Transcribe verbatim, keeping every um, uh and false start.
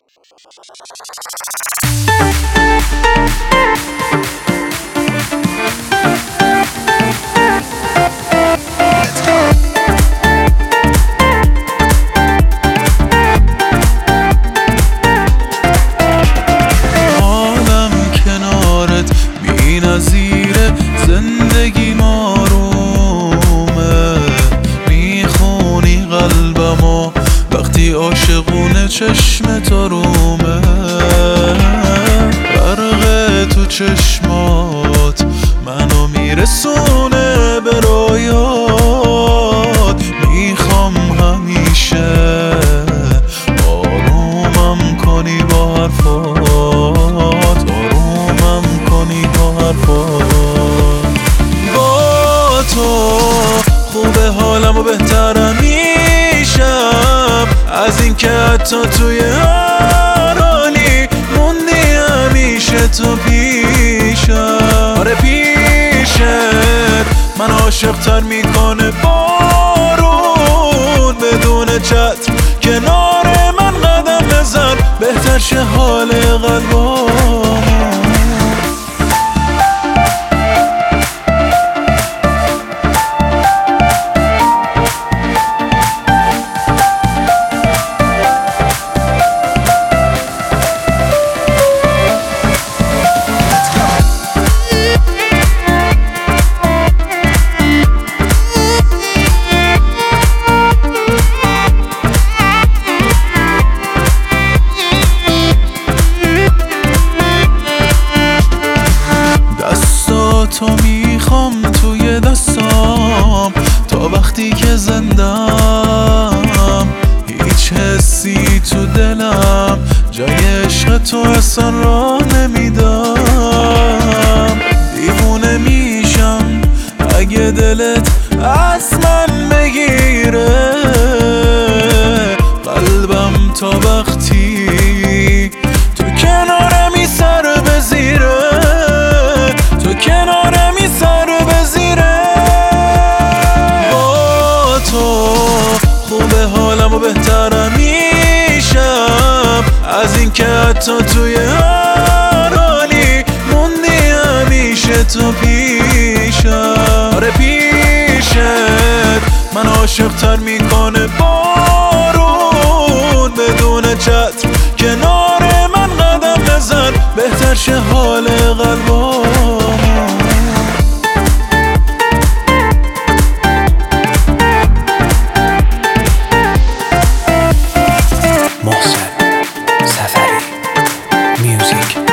حالم کنارت بی نظیره، زندگی آرومه، میخونی قلبمو وقتی عاشقونه چشمت آرومه. غرق تو چشمات منو میرسونه به رویات، میخوام همیشه آرومم کنی با حرفات، آرومم کنی با حرفات. با تو خوبه حالم و بهترم میشم از این که حتی توی هر حالی موندی همیشه تو پیشم. آره پیشت من عاشق تر میکنه بارون، بدون چتر کنار من قدم بزن بهتر شه حال قلبم. تو میخوام توی دستام تا وقتی که زندم، هیچ حسی تو دلم جای عشق تو اصلا را نمیدم. دیوونه میشم اگه دلت از من بگیره قلبم، تا وقتی تو کنارمی سر بزیره، تو کنارمی سر بزیره. با تو خوبه حالم و بهترم میشم از این که حتی توی هر حالی موندی همیشه تو پیشم. آره پیشت من عاشق تر میکنه بارون، بدون چتر کنار من قدم بزن بهتر شه حال قلبم. محسن سفری میوزیک.